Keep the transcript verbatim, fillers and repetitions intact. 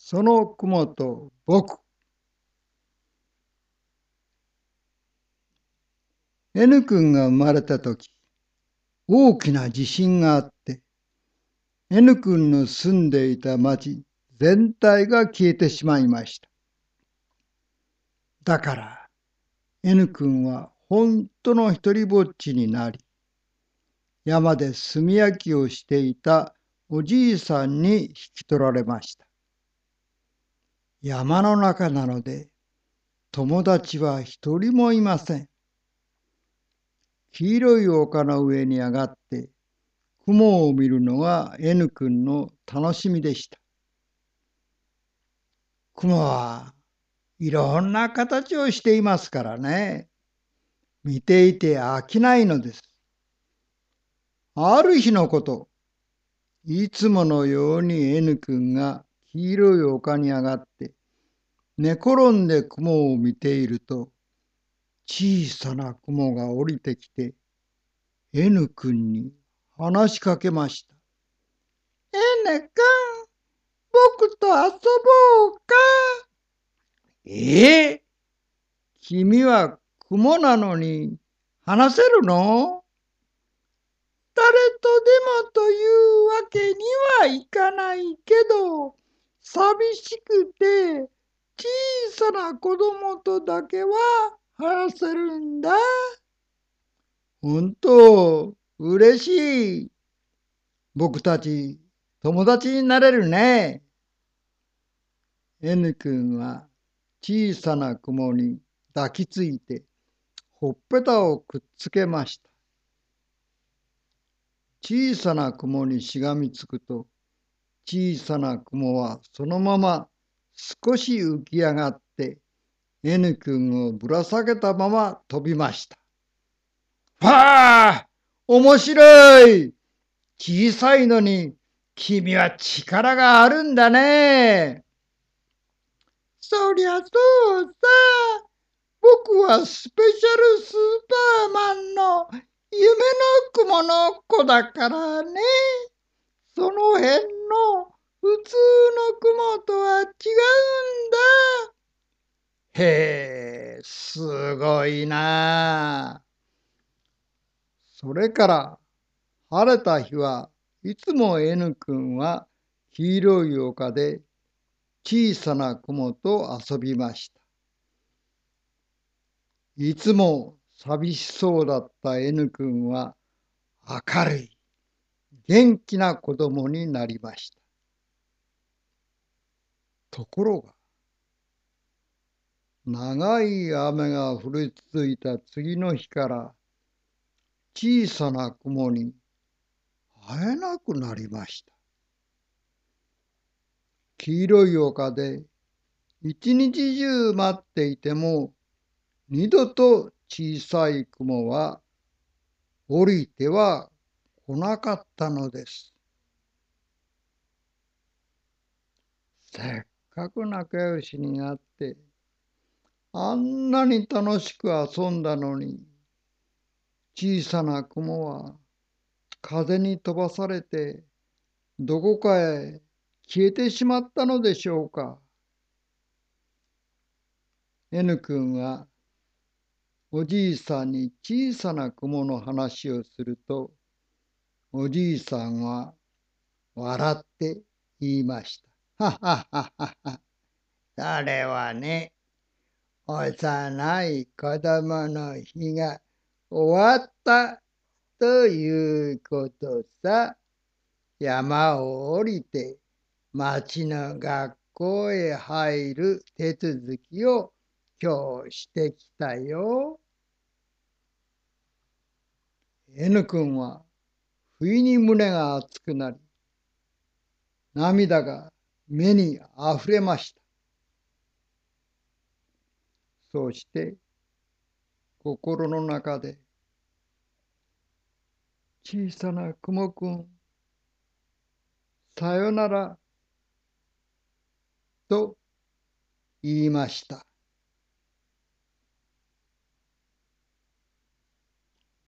その雲と僕。N 君が生まれたとき、大きな地震があって、N 君の住んでいた町全体が消えてしまいました。だから、N 君は本当の一りぼっちになり、山で炭焼きをしていたおじいさんに引き取られました。山の中なので、友達は一人もいません。黄色い丘の上に上がって、雲を見るのが N 君の楽しみでした。雲はいろんな形をしていますからね。見ていて飽きないのです。ある日のこと、いつものように N 君が黄色い丘に上がって寝転んで雲を見ていると、小さな雲が降りてきて N 君に話しかけました。N 君、僕と遊ぼうか。ええ、君は雲なのに話せるの？誰とでもというわけにはいかないけど、寂しくて小さな子供とだけは話せるんだ。本当、嬉しい。僕たち友達になれるね。N 君は小さな雲に抱きついてほっぺたをくっつけました。小さな雲にしがみつくと、小さな雲はそのまま少し浮き上がって N 君をぶら下げたまま飛びました。わあ、面白い。小さいのに君は力があるんだね。そりゃそうさ。僕はスペシャルスーパーマンの夢の雲の子だからね。その辺の普通の雲とは違うんだ。へえ、すごいなあ。それから晴れた日はいつも N 君は黄色い丘で小さな雲と遊びました。いつも寂しそうだった N 君は明るい元気な子供になりました。ところが、長い雨が降り続いた次の日から小さな雲に会えなくなりました。黄色い丘で一日中待っていても二度と小さい雲は降りては来なかったのです。せっかく仲良しになってあんなに楽しく遊んだのに、小さな雲は風に飛ばされてどこかへ消えてしまったのでしょうか。N 君はおじいさんに小さな雲の話をすると、おじいさんは笑って言いました。ははははは。それはね、幼い子供の日が終わったということさ。山を降りて町の学校へ入る手続きを今日してきたよ。N 君は不意に胸が熱くなり、涙が目にあふれました。そうして心の中で、小さな雲くん、さよならと言いました。